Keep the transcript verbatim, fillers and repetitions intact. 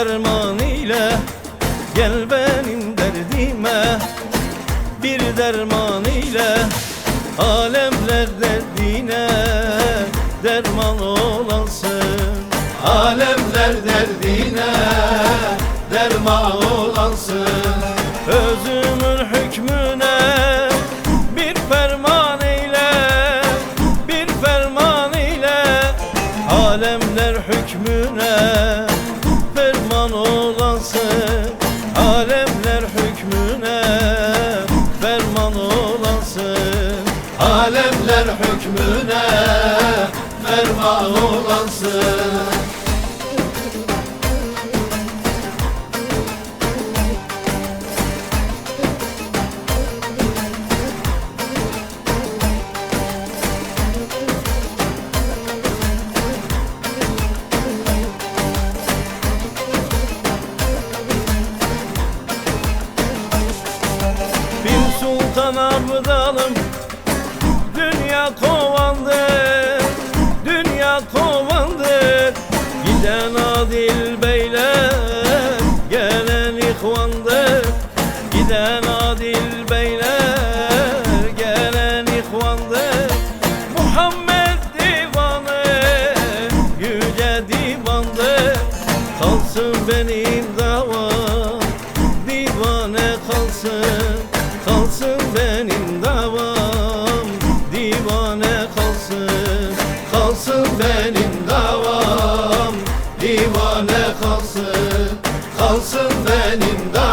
derman ile gel benim derdime, bir derman ile alemler derdine derman olansın. Alemler derdine derman olansın. Özümün hükmüne bir ferman eyle, bir ferman eyle alemler hükmüne ferman olansın. Alemler hükmüne ferman olansın. Alemler hükmüne ferman olansın. Sultan Abdalım dünya kovandır, dünya kovandır. Giden adil beyler gelen ihvandır. Giden adil beyler gelen ihvandır. Muhammed divanı yüce divandır. Kalsın benim davam divane kalsın. Kalsın benim davam divane kalsın. Kalsın benim davam divane kalsın. Kalsın benim davam